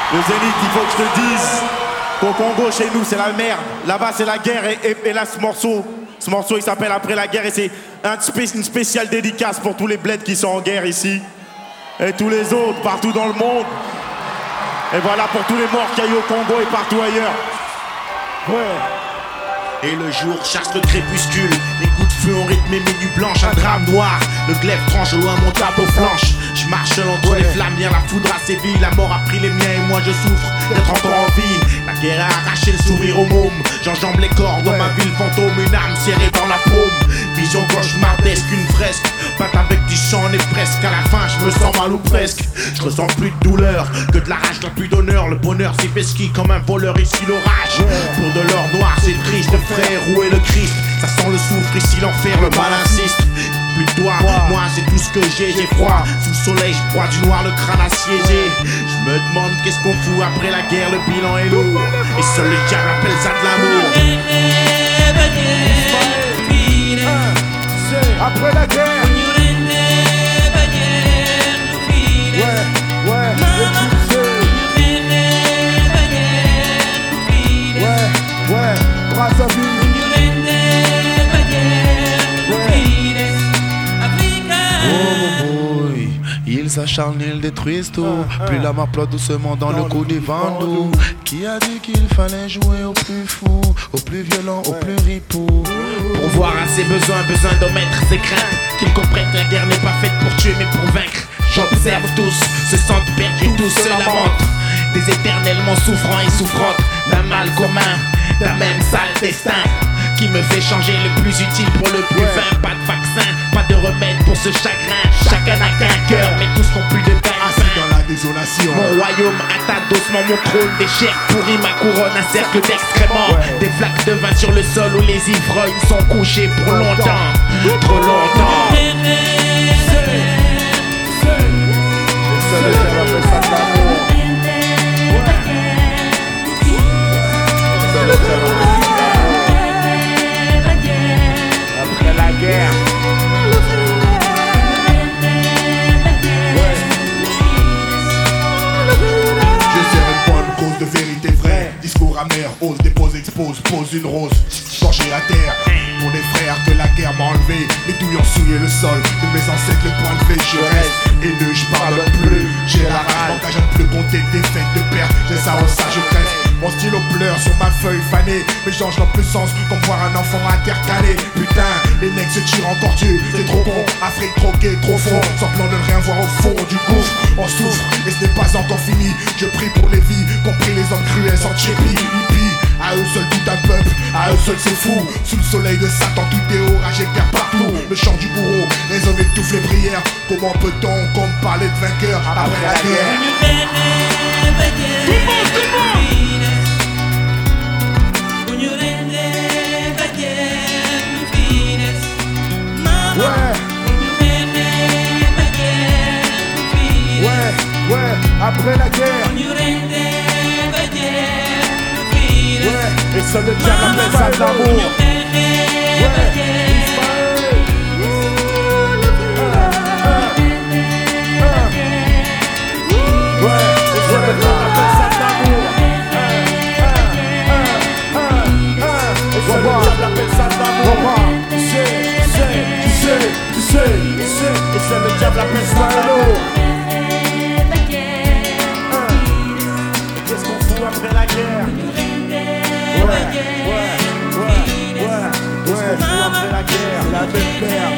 Le Zénith, il faut que je te dise qu'au Congo, chez nous, c'est la merde. Là-bas, c'est la guerre. Et là, ce morceau, il s'appelle Après la guerre. Et c'est une spéciale dédicace pour tous les bleds qui sont en guerre ici. Et tous les autres, partout dans le monde. Et voilà pour tous les morts qu'il y a eu au Congo et partout ailleurs. Ouais. Et le jour chasse le crépuscule. Les coups de feu ont rythmé mes nuits blanches. Un drame noir, le glaive tranche au loin mon tableau flanche. Je marche entre les flammes, bien la foudre a sévi. La mort a pris les miens et moi je souffre d'être encore en vie. La guerre a arraché le sourire au môme. J'enjambe les corps dans ma ville fantôme. Une âme serrée dans la paume. Vision cauchemardesque, une fresque. Pâte avec du sang, on est presque à la fin. Je me sens mal ou presque. Je ressens plus de douleur que de la rage, n'a plus d'honneur. Le bonheur s'y pesquille comme un voleur, ici l'orage. Pour de l'or noir c'est triste, frère, où est le Christ? Ça sent le soufre, ici l'enfer, le mal insiste. Plus de toi, moi c'est tout ce que j'ai froid, sous le soleil, je broie du noir, le crâne assiégé. Je me demande qu'est-ce qu'on fout après la guerre, le bilan est lourd. Et seul le diable appelle ça de l'amour. Après la guerre. Ouais, grâce à vie. Ils s'acharnent, ils détruisent tout. Plus la map plotte doucement dans le cou devant nous. Qui a dit qu'il fallait jouer au plus fou, au plus violent, au plus ripou? Pour voir à ses besoins, besoin d'omettre ses craintes. Qu'ils comprennent que la guerre n'est pas faite pour tuer mais pour vaincre. J'observe tous, se sentent perdus, tous se lamentent. Des éternellement souffrants et souffrantes d'un mal commun, d'un même sale destin qui me fait changer le plus utile pour le plus vain. Pas de vaccin, pas de remède pour ce chagrin. Chacun n'a qu'un cœur, mais tous n'ont plus de pain. Assis dans la désolation. Mon royaume atteint doucement mon trône. Des chairs pourris, ma couronne, un cercle d'excréments. Des flaques de vin sur le sol où les ivrognes sont couchés pour longtemps, trop longtemps. Après la guerre. Je serre une bonne cause de vérité vraie. Discours amer, ose, dépose, expose, pose une rose. Pencher à terre pour les frères que la guerre m'a enlevé. Les douilles ont souillé le sol de mes ancêtres, le point levé. Je reste haineux, je parle plus. J'ai la rage, m'engage à ne plus compter des fêtes de perte. J'ai ça au ça, je crève. Mon stylo pleure sur ma feuille fanée. Mes change n'ont plus sens comme voir un enfant intercalé. Putain, les mecs se tirent encore dessus. C'est trop con, Afrique troquée, trop fond. Sans plan de ne rien voir au fond du gouffre. On souffre et ce n'est pas encore fini. Je prie pour les vies, compris les hommes cruels sans chépi, hippie. À eux seuls tout un peuple, à eux seuls c'est fou. Sous le soleil de Satan tout est orage et guerre partout. Le chant du bourreau résonne et étouffe les prières. Comment peut-on comme parler de vainqueur après la guerre? Ouais, après la guerre. Et seul le diable appelle ça de l'amour. Et seul le diable appelle ça de l'amour. Qu'est-ce qu'on fout après la guerre? Après la guerre, la même paire.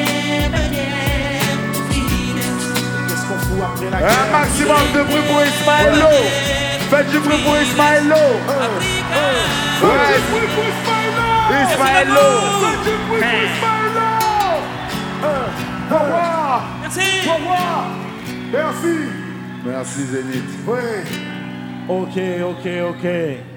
Qu'est-ce qu'on fout après la guerre? Un maximum de bruit pour Ismaël. Faites du bruit pour Ismaël. Faites du bruit pour Ismaël. Au revoir. Merci. Au revoir. Merci. Merci Zénith. Oui. Ok.